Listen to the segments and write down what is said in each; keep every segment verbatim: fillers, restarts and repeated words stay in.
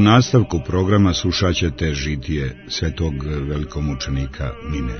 nastavku programa slušat ćete žitije svetog velikomučenika Mine.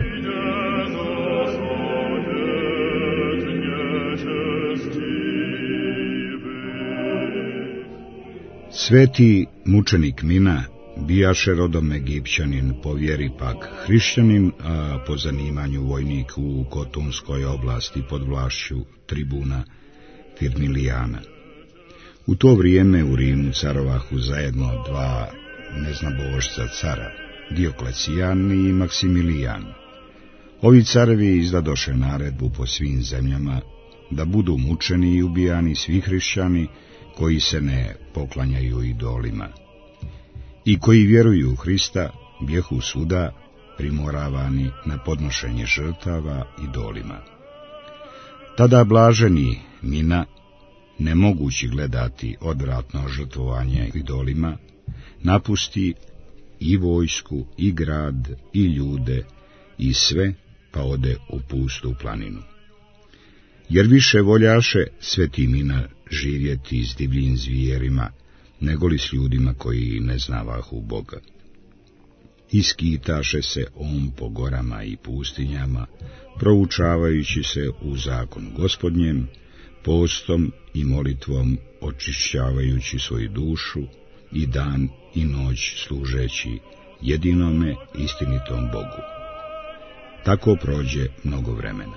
Sveti mučenik Mina bijaše rodom Egipćanin, po vjeri pak hrišćanin, a po zanimanju vojnik u Kotunskoj oblasti pod vlašću tribuna Firmilijana. U to vrijeme u Rimu carovahu zajedno dva neznabožca cara, Dioklecijan i Maksimilijan. Ovi carevi izdadoše naredbu po svim zemljama da budu mučeni i ubijani svi hrišćani koji se ne poklanjaju idolima i koji vjeruju u Hrista, bjehu svuda primoravani na podnošenje žrtava idolima. Tada blaženi Mina, ne mogući gledati odvratno žrtvovanje idolima, napusti i vojsku, i grad, i ljude, i sve, pa ode u pustu planinu. Jer više voljaše sveti Mina živjeti s divljim zvijerima, nego li s ljudima koji ne znavahu Boga. Iskitaše se on po gorama i pustinjama, proučavajući se u zakon Gospodnjem, postom i molitvom očišćavajući svoju dušu i dan i noć služeći jedinome istinitom Bogu. Tako prođe mnogo vremena.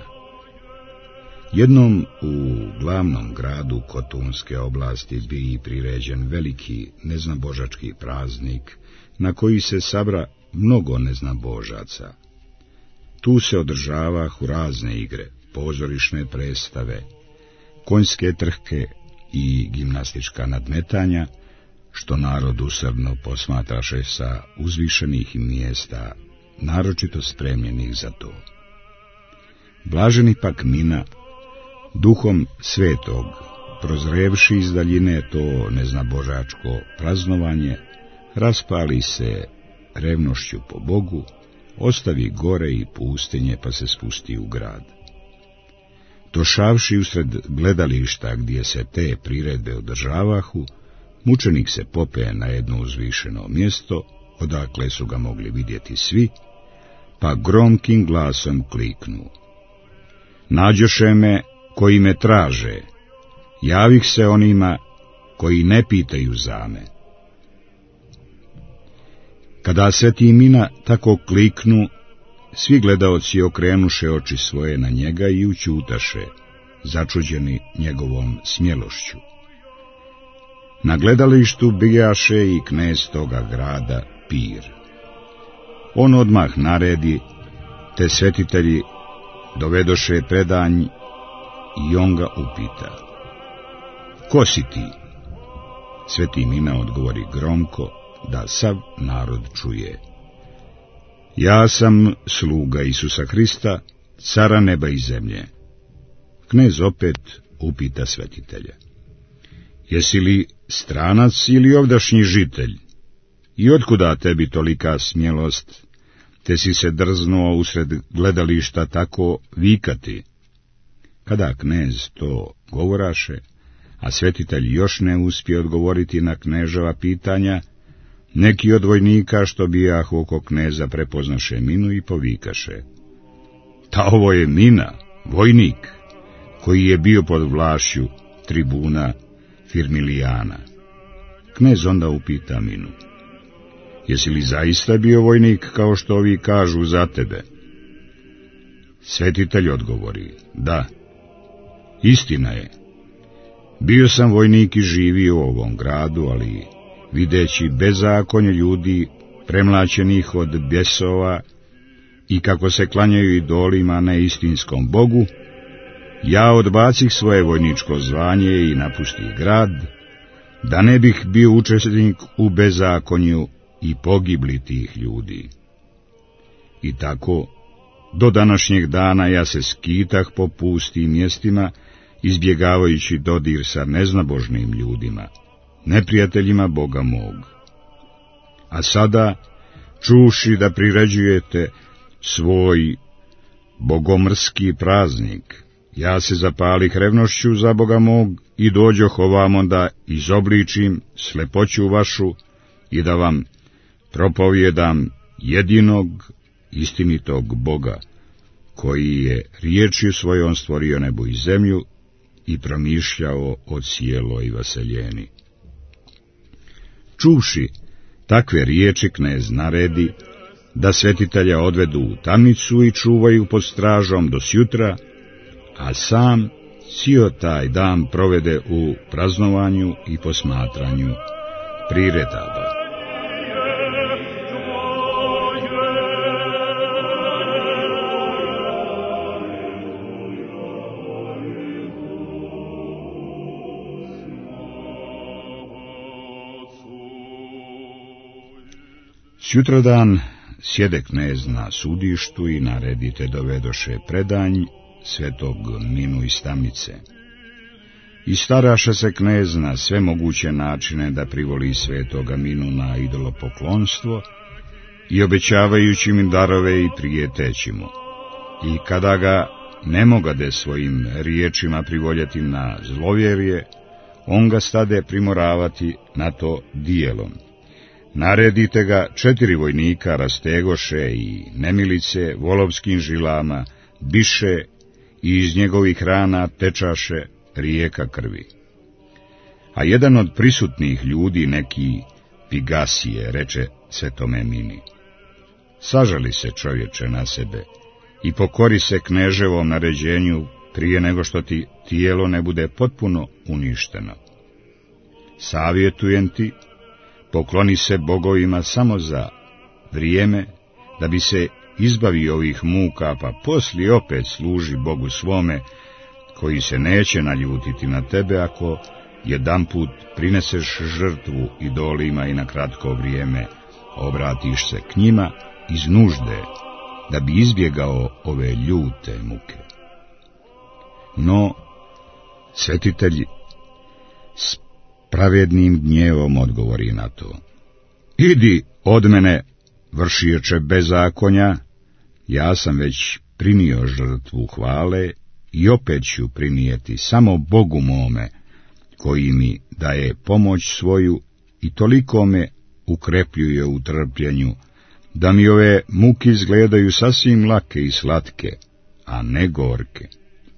Jednom u glavnom gradu Kotunske oblasti bi priređen veliki neznabožački praznik, na koji se sabra mnogo neznabožaca. Tu se održavahu razne igre, pozorišne predstave, konjske trke i gimnastička nadmetanja, što narod usrdno posmatraše sa uzvišenih mjesta, naročito spremljenih za to. Blaženi pak Mina, duhom svetog, prozrevši iz daljine to neznabožačko praznovanje, raspali se revnošću po Bogu, ostavi gore i pustinje pa se spusti u grad. Došavši usred gledališta gdje se te priredbe održavahu, mučenik se pope na jedno uzvišeno mjesto, odakle su ga mogli vidjeti svi, pa gromkim glasom kliknu: nađoše me koji me traže, javih se onima koji ne pitaju za me. Kada sveti Mina tako kliknu, svi gledaoci okrenuše oči svoje na njega i učutaše, začuđeni njegovom smjelošću. Na gledalištu bijaše i knez toga grada Pir. On odmah naredi, te svetitelji dovedoše predanj i on ga upita: ko si ti? Sveti Mina odgovori gromko, da sav narod čuje: ja sam sluga Isusa Hrista, cara neba i zemlje. Knez opet upita svetitelja: jesi li stranac ili ovdašnji žitelj? I otkuda tebi tolika smjelost, te si se drznuo usred gledališta tako vikati? Kada knez to govoraše, a svetitelj još ne uspije odgovoriti na kneževa pitanja, neki od vojnika što bijahu oko kneza prepoznaše Minu i povikaše: ta ovo je Mina, vojnik, koji je bio pod vlašću tribuna Firmilijana. Knez onda upita Minu: jesi li zaista bio vojnik kao što ovi kažu za tebe? Svetitelj odgovori: da, istina je. Bio sam vojnik i živio u ovom gradu, ali videći bezakonje ljudi premlaćenih od bjesova i kako se klanjaju idolima neistinskom Bogu, ja odbacih svoje vojničko zvanje i napustih grad, da ne bih bio učesnik u bezakonju i pogibli tih ljudi. I tako, do današnjeg dana ja se skitah po pustim mjestima, izbjegavajući dodir sa neznabožnim ljudima, neprijateljima Boga mog. A sada, čuši da priređujete svoj bogomrski praznik, ja se zapalih revnošću za Boga mog i dođoh ovamo da izobličim slepoću vašu, i da vam propovjedam jedinog istinitog Boga, koji je riječju svojom stvorio nebo i zemlju i promišljao o cijeloj vaseljeni. Čuvši takve riječi, knez naredi da svetitelja odvedu u tamnicu i čuvaju pod stražom do sjutra, a sam cijel taj dan provede u praznovanju i posmatranju priredaba. Sutradan sjede knez na sudištu i naredite dovedoše predanj svetog Minu iz tamnice. I staraše se knez na sve moguće načine da privoli svetoga Minu na idolopoklonstvo i obećavajući mi darove i prijeteći mu. I kada ga ne mogade svojim riječima privoljeti na zlovjerje, on ga stade primoravati na to dijelom. Naredite ga četiri vojnika rastegoše i nemilice volovskim žilama biše i iz njegovih rana tečaše rijeka krvi. A jedan od prisutnih ljudi, neki Pigasije, reče svetome Mini: sažali se, čovječe, na sebe i pokori se kneževom naređenju prije nego što ti tijelo ne bude potpuno uništeno. Savjetujem ti, pokloni se bogovima samo za vrijeme, da bi se izbavio ovih muka, pa poslije opet služi Bogu svome, koji se neće naljutiti na tebe ako jedanput prineseš žrtvu idolima i na kratko vrijeme obratiš se k njima iz nužde, da bi izbjegao ove ljute muke. No, svetitelj s pravednim gnjevom odgovori na to: idi od mene, vršioče bezakonja, ja sam već prinio žrtvu hvale i opet ću prinijeti samo Bogu mome, koji mi daje pomoć svoju i toliko me ukrepljuje u trpljenju, da mi ove muke izgledaju sasvim lake i slatke, a ne gorke.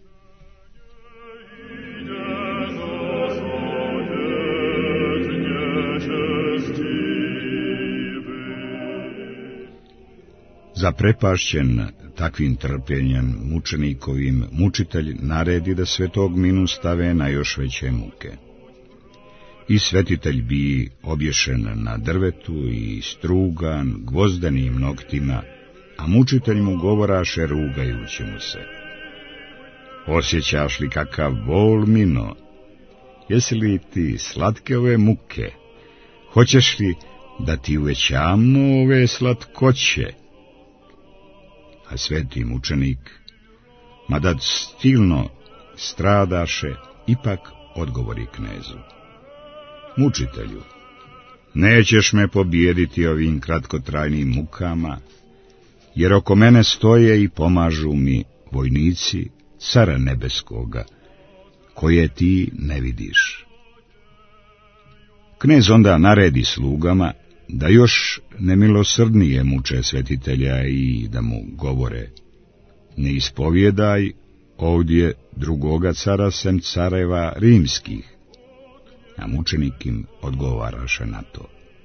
Zaprepašćen takvim trpljenjem mučenikovim, mučitelj naredi da svetog Minu stave na još veće muke. I svetitelj bi obješen na drvetu i strugan gvozdenim noktima, a mučitelj mu govoraše rugajući mu se: osjećaš li kakav bol, Mino? Jesi li ti slatke ove muke? Hoćeš li da ti uvećamo ove slatkoće? A sveti mučenik, mada stilno stradaše, ipak odgovori knezu: mučitelju, nećeš me pobijediti ovim kratkotrajnim mukama, jer oko mene stoje i pomažu mi vojnici cara nebeskoga, koje ti ne vidiš. Knez onda naredi slugama da još nemilosrdnije muče svetitelja i da mu govore: ne ispovjedaj ovdje drugoga cara sem careva rimskih. A mučenik im odgovaraše na to: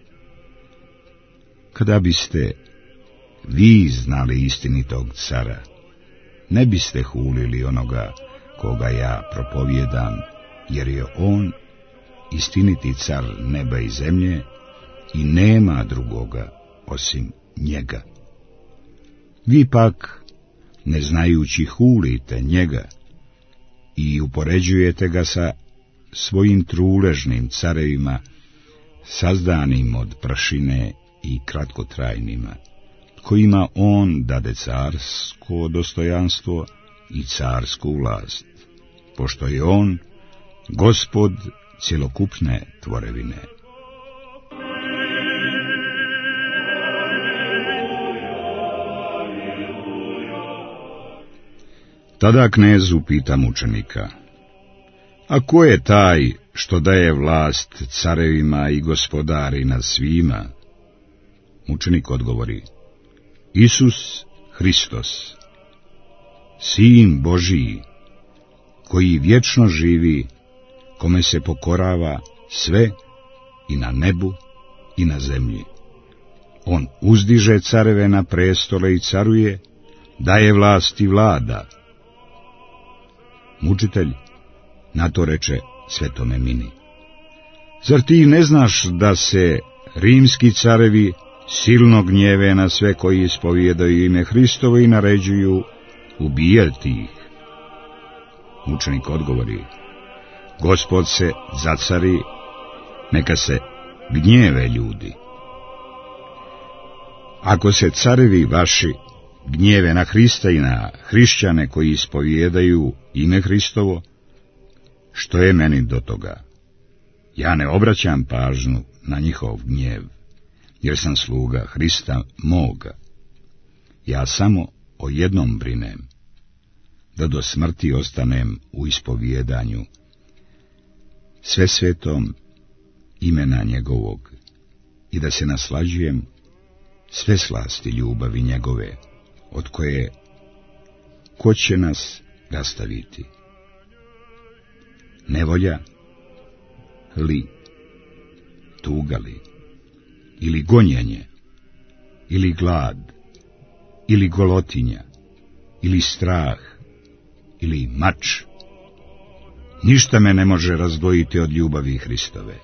kada biste vi znali istinitog cara, ne biste hulili onoga koga ja propovjedam, jer je on istiniti car neba i zemlje i nema drugoga osim njega. Vi pak, ne znajući, hulite njega i upoređujete ga sa svojim truležnim carevima, sazdanim od prašine i kratkotrajnima, kojima on dade carsko dostojanstvo i carsku vlast, pošto je on gospod cjelokupne tvorevine. Tada knez upita mučenika: A ko je taj što daje vlast carevima i gospodari nad svima? Mučenik odgovori: Isus Hristos, Sin Božiji, koji vječno živi, kome se pokorava sve i na nebu i na zemlji. On uzdiže careve na prestole i caruje, daje vlast i vlada. Mučitelj na to reče svetome Mini: Zar ti ne znaš da se rimski carevi silno gnjeve na sve koji ispovijedaju ime Hristovo i naređuju ubijati ih? Mučenik odgovori: Gospod se zacari, neka se gnjeve ljudi. Ako se carevi vaši gnjeve na Hrista i na hrišćane koji ispovijedaju ime Hristovo, što je meni do toga? Ja ne obraćam pažnju na njihov gnjev, jer sam sluga Hrista moga. Ja samo o jednom brinem, da do smrti ostanem u ispovijedanju sve svetom imena njegovog i da se naslađujem sve slasti ljubavi njegove, od koje ko će nas rastaviti? Nevolja li, tuga li, ili gonjenje, ili glad, ili golotinja, ili strah, ili mač? Ništa me ne može razdvojiti od ljubavi Hristove.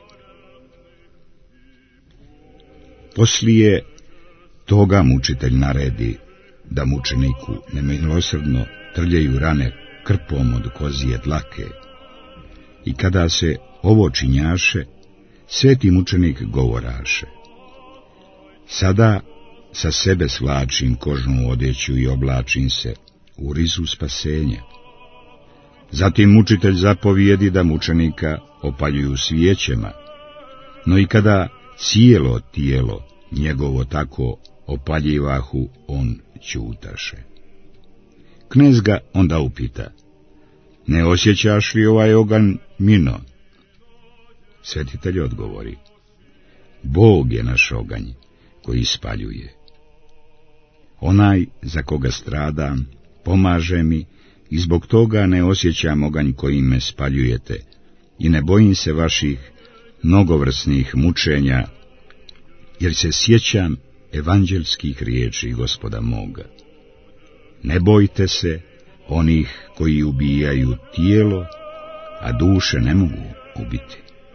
Poslije toga mučitelj naredi da mučeniku nemilosrdno trljaju rane krpom od kozije dlake. I kada se ovo činjaše, sveti mučenik govoraše: Sada sa sebe svlačim kožnu odjeću i oblačim se u rizu spasenja. Zatim mučitelj zapovijedi da mučenika opaljuju svijećema, no i kada cijelo tijelo njegovo tako opaljivahu, on ćutaše. Knez ga onda upita: Ne osjećaš li ovaj oganj, Mino? Svetitelj odgovori: Bog je naš oganj koji spaljuje. Onaj za koga stradam pomaže mi i zbog toga ne osjećam oganj kojim me spaljujete i ne bojim se vaših mnogovrsnih mučenja, jer se sjećam evanđelskih riječi Gospoda moga. Ne bojte se onih koji ubijaju tijelo, a duše ne mogu ubiti.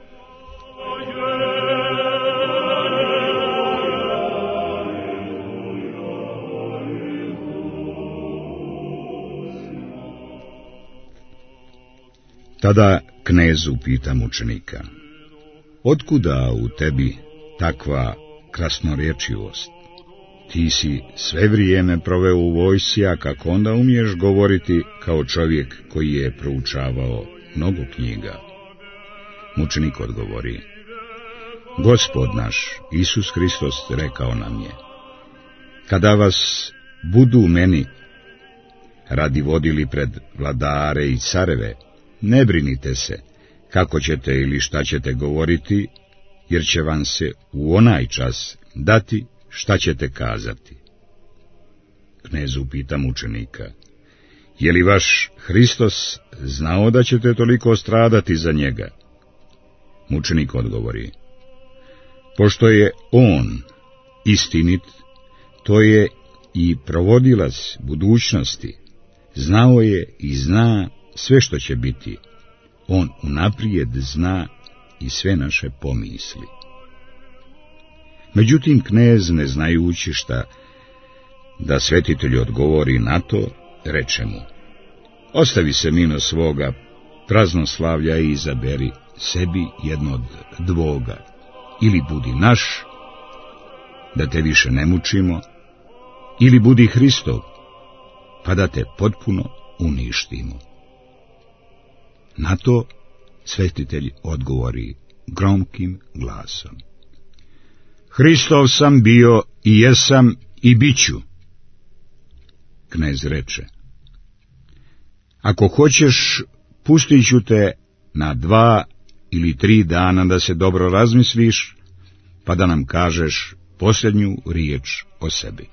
Tada knez upita mučenika: Otkuda u tebi takva krasnorječivost? Ti si sve vrijeme proveo u vojsci, a kako onda umiješ govoriti kao čovjek koji je proučavao mnogo knjiga? Mučenik odgovori: Gospod naš, Isus Hristos, rekao nam je: Kada vas budu meni radi vodili pred vladare i careve, ne brinite se kako ćete ili šta ćete govoriti, jer će vam se u onaj čas dati šta ćete kazati. Knez upita mučenika: Je li vaš Hristos znao da ćete toliko stradati za njega? Mučenik odgovori: Pošto je on istinit, to je i provodilac budućnosti, znao je i zna sve što će biti. On unaprijed zna i sve naše pomisli. Međutim, knez, ne znajući šta da svetitelj odgovori na to, reče mu: Ostavi se mino svoga praznoslavlja i izaberi sebi jedno od dvoga, ili budi naš, da te više ne mučimo, ili budi Hristov, pa da te potpuno uništimo. Na to svetitelj odgovori gromkim glasom: Hristov sam bio i jesam i bit ću. Knez reče: Ako hoćeš, pustit ću te na dva ili tri dana da se dobro razmisliš, pa da nam kažeš posljednju riječ o sebi.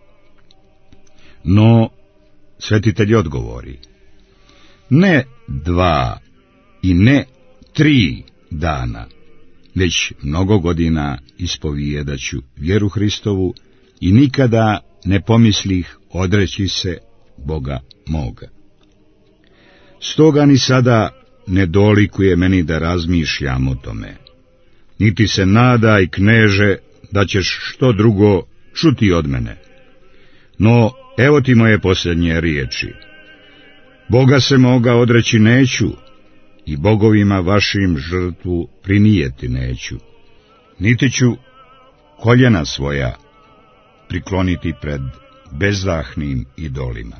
No, svetitelj odgovori, ne dva i ne tri dana, već mnogo godina ispovijedaću vjeru Hristovu i nikada ne pomislih odreći se Boga moga. Stoga ni sada ne dolikuje meni da razmišljam o tome, niti se nadaj, kneže, da ćeš što drugo čuti od mene. No, evo ti moje posljednje riječi. Boga se moga odreći neću i bogovima vašim žrtvu prinijeti neću, niti ću koljena svoja prikloniti pred bezdahnim idolima.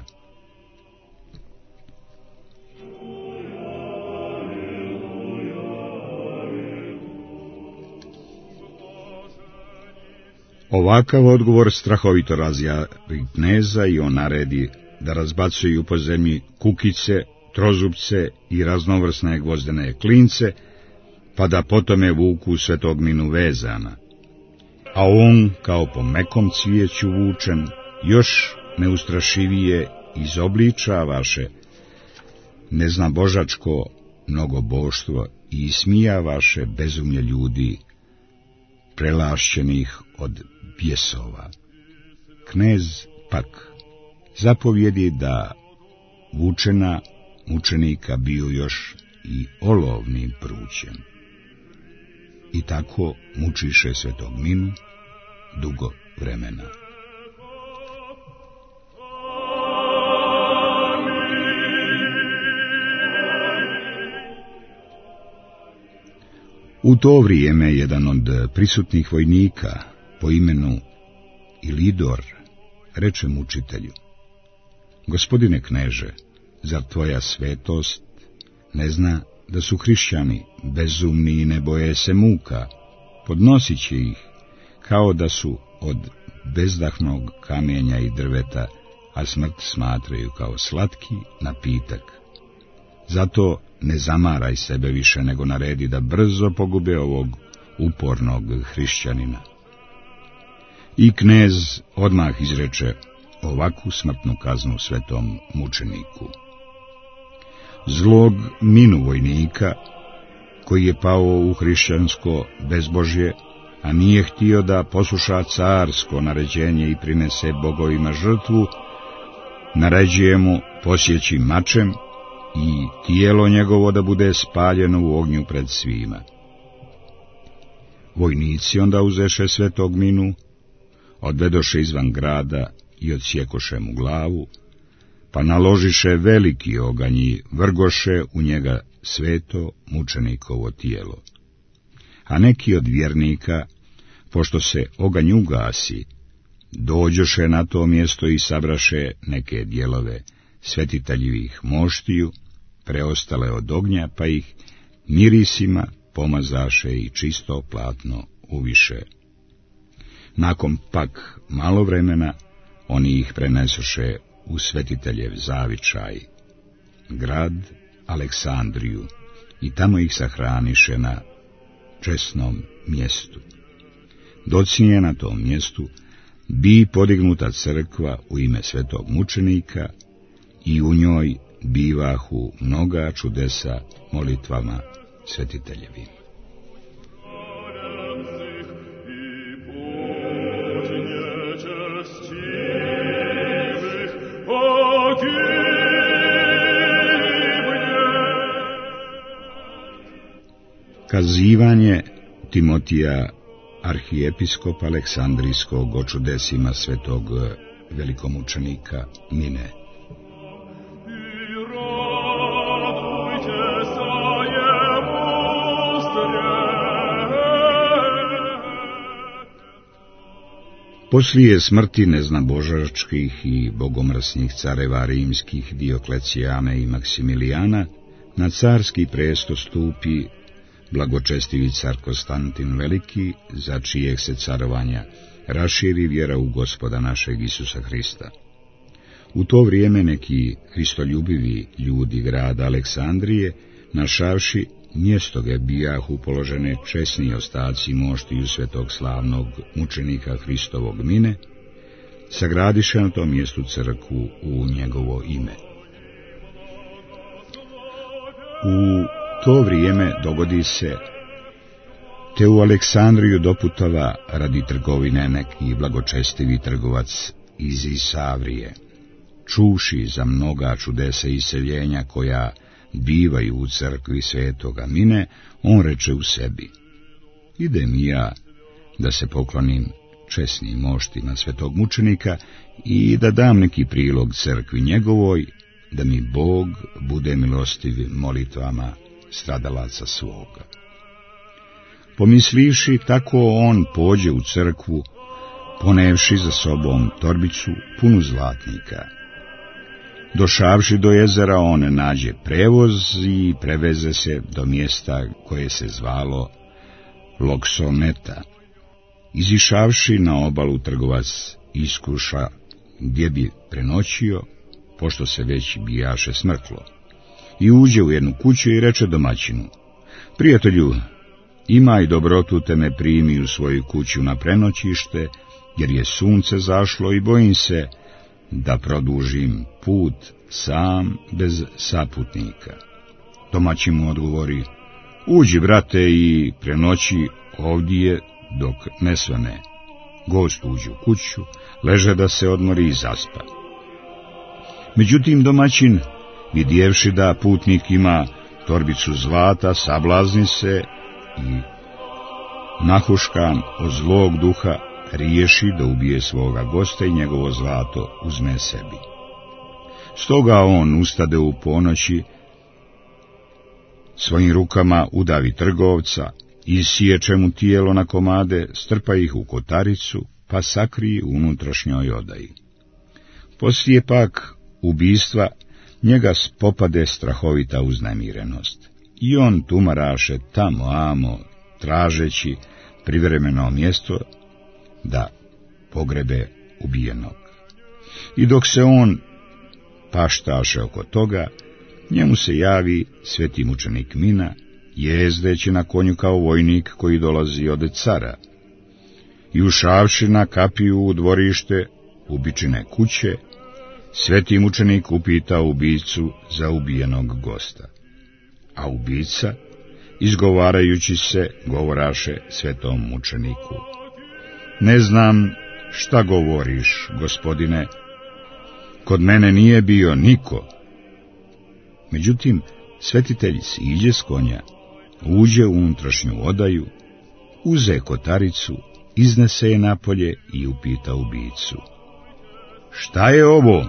Ovakav odgovor strahovito razjari kneza i on naredi da razbacuju po zemlji kukice, trozubce i raznovrsne gvozdene klince, pa da potome vuku svetog Minu vezana. A on, kao po mekom cvijeću vučen, još neustrašivije izobličavaše neznabožačko mnogoboštvo i ismijavaše bezumlje ljudi, prelašćenih od bjesova. Knez pak zapovjedi da vučena mučenika bio još i olovnim prućem. I tako mučiše svetog Minu dugo vremena. U to vrijeme jedan od prisutnih vojnika po imenu Ilidor reče mučitelju: Gospodine kneže, zar tvoja svetost ne zna da su hrišćani bezumni i ne boje se muka, podnosit će ih kao da su od bezdahnog kamenja i drveta, a smrt smatraju kao slatki napitak. Zato ne zamaraj sebe više, nego naredi da brzo pogube ovog upornog hrišćanina. I knez odmah izreče ovakvu smrtnu kaznu svetom mučeniku. Zlog Minu vojnika, koji je pao u hrišćansko bezbožje, a nije htio da posluša carsko naređenje i prinese bogovima žrtvu, naređuje mu posjeći mačem i tijelo njegovo da bude spaljeno u ognju pred svima. Vojnici onda uzeše svetog Minu, odvedoše izvan grada i odsjekoše mu glavu, pa naložiše veliki oganj i vrgoše u njega sveto mučenikovo tijelo. A neki od vjernika, pošto se oganj ugasi, dođoše na to mjesto i sabraše neke dijelove svetiteljivih moštiju, preostale od ognja, pa ih mirisima pomazaše i čisto platno uviše. Nakon pak malo vremena oni ih prenesoše u svetiteljev zavičaj, grad Aleksandriju, i tamo ih sahraniše na česnom mjestu. Docnije na tom mjestu bi podignuta crkva u ime svetog mučenika i u njoj bivahu mnoga čudesa molitvama svetiteljevim. Kazivanje Timotija, arhijepiskopa Aleksandrijskog, o čudesima svetog velikomučenika Mine. Poslije smrti neznabožačkih i bogomrsnih careva rimskih Dioklecijana i Maksimilijana, na carski presto stupi blagočestivi car Konstantin Veliki, za čijeg se carovanja raširi vjera u Gospoda našeg Isusa Hrista. U to vrijeme neki hristoljubivi ljudi grada Aleksandrije Našavši, mjesto ga bijahu položene česni ostaci moštiju svetog slavnog mučenika Hristovog Mine, sagradiše na tom mjestu crkvu u njegovo ime. U to vrijeme dogodi se, te u Aleksandriju doputova radi trgovine neki blagočestivi trgovac iz Isavrije, čuši za mnoga čudesa iseljenja koja bivaju u crkvi svetoga Mine, on reče u sebi: idem i ja da se poklonim česnim moštima svetog mučenika i da dam neki prilog crkvi njegovoj, da mi Bog bude milostiv molitvama stradalaca svoga. Pomislivši, tako on pođe u crkvu, ponevši za sobom torbicu punu zlatnika. Došavši do jezera, on nađe prevoz i preveze se do mjesta koje se zvalo Loksoneta. Izišavši na obalu, trgovac iskuša gdje bi prenoćio, pošto se već bijaše smrklo, i uđe u jednu kuću i reče domaćinu: prijatelju, imaj dobrotu te me primi u svoju kuću na prenoćište, jer je sunce zašlo i bojim se da produžim put sam bez saputnika. Domaćin mu odgovori: uđi, brate, i prenoći ovdje dok ne svane. Gost uđe u kuću, leže da se odmori i zaspa. Međutim, domaćin, vidjevši da putnik ima torbicu zlata, sablazni se i nahuškan od zlog duha riješi da ubije svoga gosta i njegovo zlato uzme sebi. Stoga on ustade u ponoći, svojim rukama udavi trgovca, isječe mu tijelo na komade, strpa ih u kotaricu, pa sakrije u unutrašnjoj odaji. Poslije pak ubistva njega spopade strahovita uznemirenost i on tumaraše tamo amo, tražeći privremeno mjesto da pogrebe ubijenog. I dok se on paštaše oko toga, njemu se javi sveti mučenik Mina, jezdeći na konju kao vojnik koji dolazi od cara, i ušavši na kapiju u dvorište ubičine kuće, sveti mučenik upita ubicu za ubijenog gosta. A ubica, izgovarajući se, govoraše svetom mučeniku: ne znam šta govoriš, gospodine, kod mene nije bio niko. Međutim, svetitelj siđe s konja, uđe u unutrašnju odaju, uze kotaricu, iznese je napolje i upita ubicu: šta je ovo?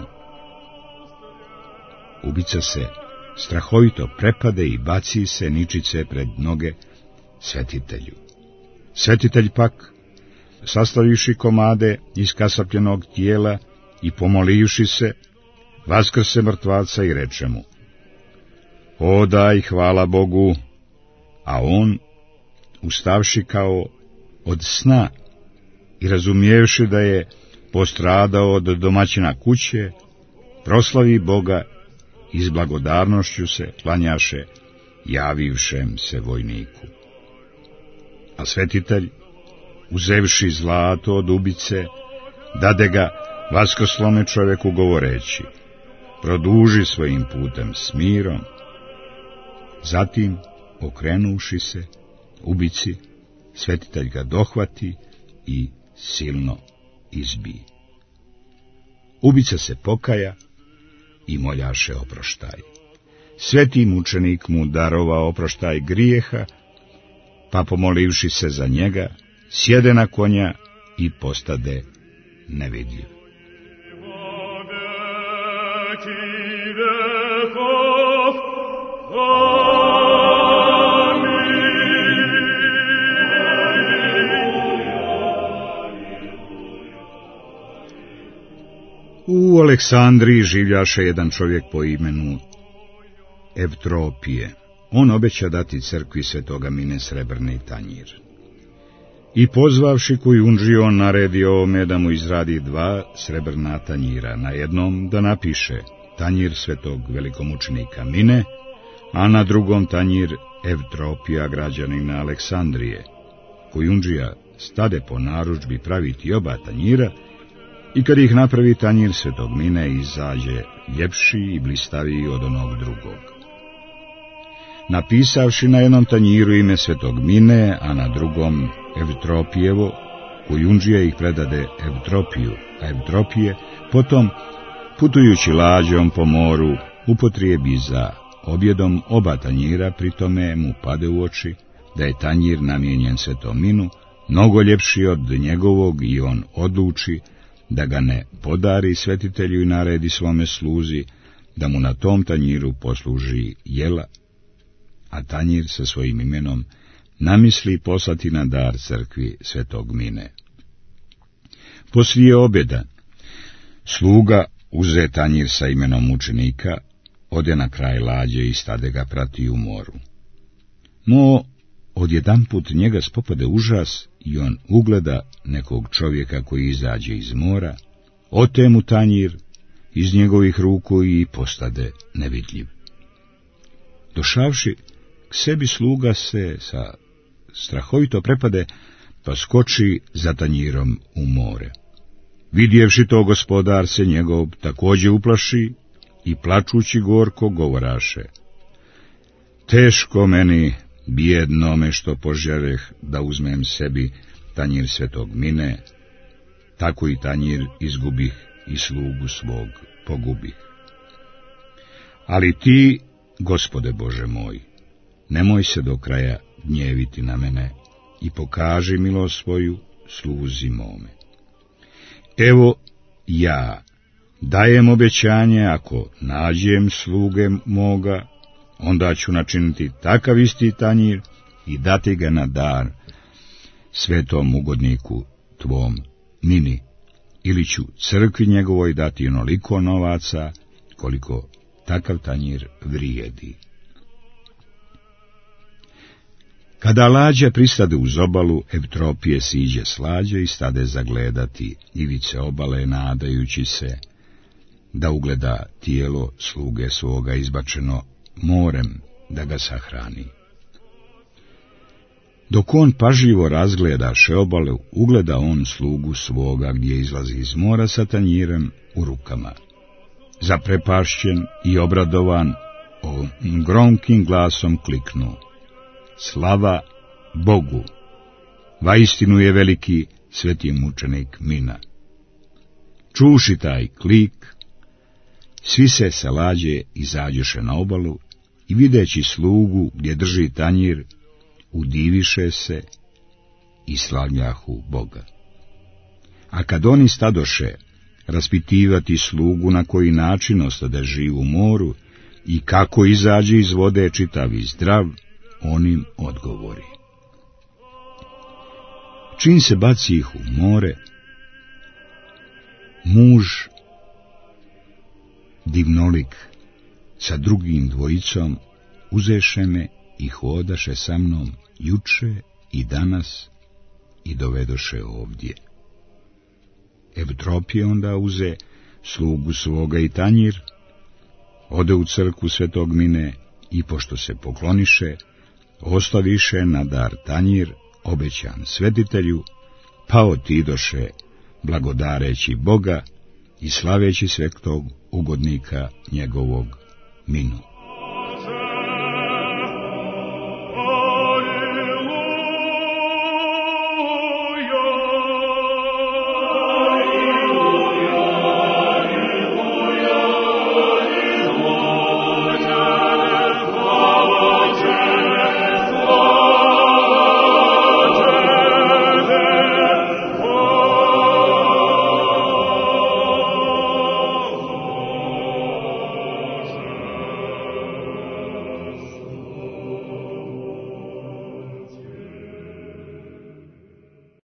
Ubica se strahovito prepade i baci se ničice pred noge svetitelju. Svetitelj pak, sastavivši komade iz kasapljenog tijela i pomolivši se, vaskrse mrtvaca i reče mu: o daj hvala Bogu, a on, ustavši kao od sna i razumijevši da je postradao od domaćina kuće, proslavi Boga i s blagodarnošću se klanjaše javivšem se vojniku. A svetitelj, uzevši zlato od ubice, dade ga vaskrslome čovjeku govoreći: produži svojim putem s mirom. Zatim, okrenuši se ubici, svetitelj ga dohvati i silno izbi. Ubica se pokaja i moljaše oproštaj. Sveti mučenik mu darova oproštaj grijeha, pa pomolivši se za njega, sjede na konja i postade nevidljiv. U Aleksandriji življaše jedan čovjek po imenu Evtropije. On obeća dati crkvi svetoga Mine srebrni tanjir. I pozvavši Kujundži, on naredi ovome da mu izradi dva srebrna tanjira, na jednom da napiše tanjir svetog velikomučenika Mine, a na drugom tanjir Evtropija, građanina Aleksandrije. Kojundžija stade po narudžbi praviti oba tanjira i kad ih napravi, tanjir Svetog Mine izađe ljepši i blistaviji od onog drugog. Napisavši na jednom tanjiru ime Svetog Mine, a na drugom Evtropijevo, Kojundžija ih predade Evtropiju, a Evtropije potom, putujući lađom po moru, upotrijebi za objedom oba tanjira, pri tome mu pade u oči da je tanjir namijenjen Svetom Minu mnogo ljepši od njegovog i on odluči da ga ne podari svetitelju i naredi svome sluzi da mu na tom tanjiru posluži jela, a tanjir sa svojim imenom namisli poslati na dar crkvi Svetog Mine. Poslije objeda sluga uze tanjir sa imenom učenika, ode na kraj lađe i stade ga prati u moru. No, odjedanput njega spopade užas i on ugleda nekog čovjeka koji izađe iz mora, ote mu tanjir iz njegovih ruku i postade nevidljiv. Došavši k sebi, sluga se sa strahovito prepade, pa skoči za tanjirom u more. Vidjevši to, gospodar se njegov također uplaši i plačući gorko govoraše: teško meni, bijednome, što požereh da uzmem sebi tanjir Svetog Mine, tako i tanjir izgubih i slugu svog pogubih. Ali ti, Gospode Bože moj, nemoj se do kraja gnjeviti na mene i pokaži milost svoju sluzi mome. Evo ja dajem obećanje, ako nađem sluge moga, onda ću načiniti takav isti tanjir i dati ga na dar svetom ugodniku tvom Mini, ili ću crkvi njegovoj dati onoliko novaca koliko takav tanjir vrijedi. Kada lađa pristade uz obalu, Evtropije siđe s lađe i stade zagledati ivice obale, nadajući se da ugleda tijelo sluge svoga izbačeno morem, da ga sahrani. Dok on pažljivo razgledaše obalu, ugleda on slugu svoga gdje izlazi iz mora sa tanjirem u rukama. Zaprepašćen i obradovan, on gromkim glasom kliknu: slava Bogu! Vaistinu je veliki sveti mučenik Mina. Čuši taj klik, svi se sa lađe izađoše na obalu i videći slugu gdje drži tanjir, udiviše se i slavljahu Boga. A kad oni stadoše raspitivati slugu na koji način ostade živ u moru i kako izađe iz vode čitav i zdrav, on im odgovori: čim se baci ih u more, muž divnolik sa drugim dvojicom uzeše me i hodaše sa mnom juče i danas i dovedoše ovdje. Evtropije onda uze slugu svoga i tanjir, ode u crkvu Svetog Mine i pošto se pokloniše, ostaviše na dar tanjir obećan svetitelju, pa otidoše blagodareći Boga i slaveći svetog ugodnika njegovog Minu.